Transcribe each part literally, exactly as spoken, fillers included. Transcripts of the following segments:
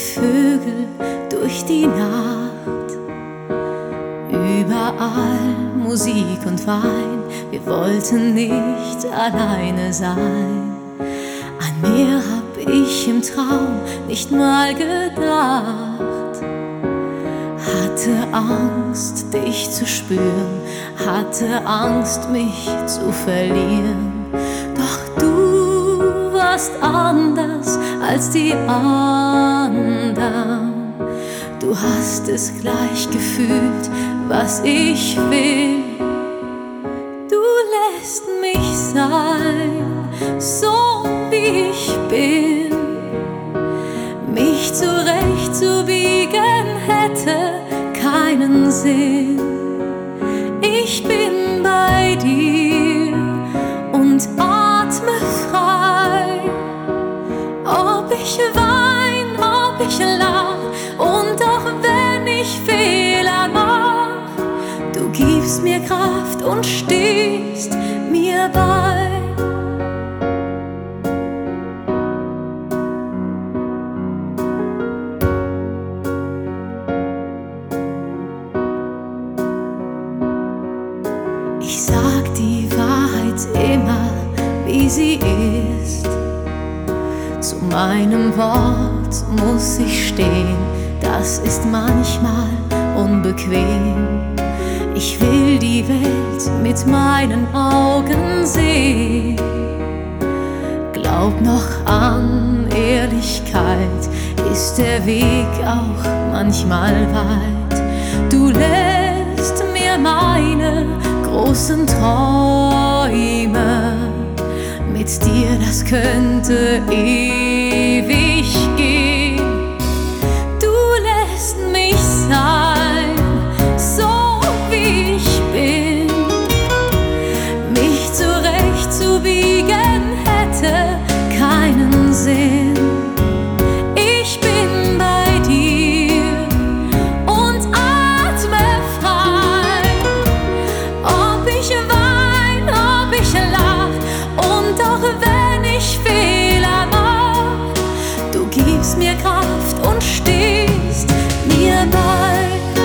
Vögel durch die Nacht. Überall Musik und Wein, wir wollten nicht alleine sein. An mehr hab ich im Traum nicht mal gedacht. Hatte Angst, dich zu spüren, hatte Angst, mich zu verlieren. Doch du warst anders als die anderen. Du hast es gleich gefühlt, was ich will. Du lässt mich sein, so wie ich bin. Mich zurechtzubiegen hätte keinen Sinn. Ich bin bei dir und atme frei. Ob ich wein, ob ich lach, und auch wenn ich Fehler mach, du gibst mir Kraft und stehst mir bei. Ich sag die Wahrheit immer, wie sie ist. Zu meinem Wort muss ich stehen, das ist manchmal unbequem. Ich will die Welt mit meinen Augen sehen. Glaub noch an Ehrlichkeit, ist der Weg auch manchmal weit. Du lässt mir meine großen Träume. Mit dir, das könnte ewig gehen. Du lässt mich sein, so wie ich bin. Mich zurechtzubiegen hätte keinen Sinn. Ich bin bei dir und atme frei. Ob ich wein, ob ich lach, und auch wenn ich Fehler mach, du gibst mir Kraft und stehst mir bei.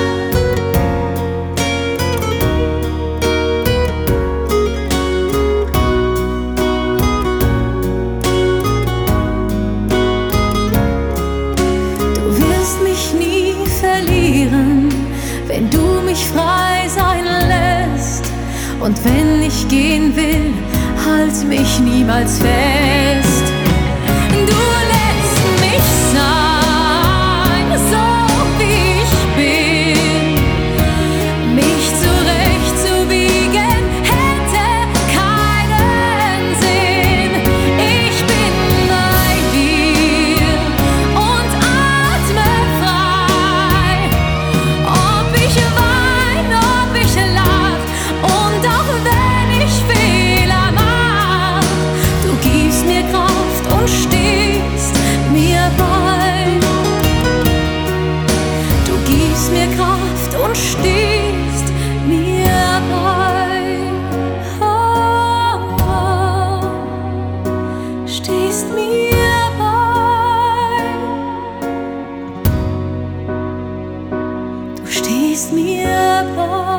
Du wirst mich nie verlieren, wenn du mich frei sein lässt. Und wenn ich gehen will, halt mich niemals fest. Du lässt mich sein, so wie ich bin. Mich zurechtzubiegen hätte keinen Sinn. Ich bin bei dir und atme frei. Ob ich wein, ob ich lach, und auch wenn ich Fehler mach, du gibst mir Kraft und stehst mir bei. Du gibst mir Kraft und stehst mir bei. Oh, oh, stehst mir bei. Du stehst mir bei.